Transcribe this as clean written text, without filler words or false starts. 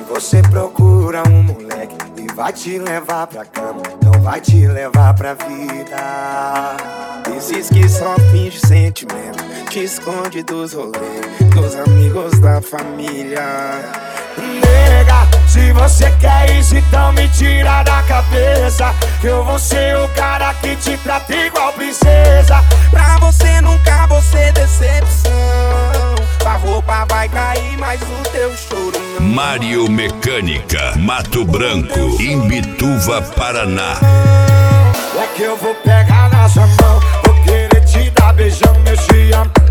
você procura um moleque e vai te levar pra cama, não vai te levar pra vida. Esses que só finge sentimento, te esconde dos rolês, dos amigos da família. Nega, se você quer isso, então me tira da cabeça que eu vou ser o cara que te trata igual princesa. Pra você nunca vou ser decepção, a roupa vai cair, mas o teu choro não. Mário Mecânica, Mato Branco, Imbituva, Paraná. É que eu vou pegar na sua mão, vou querer te dar beijão, meu te amo.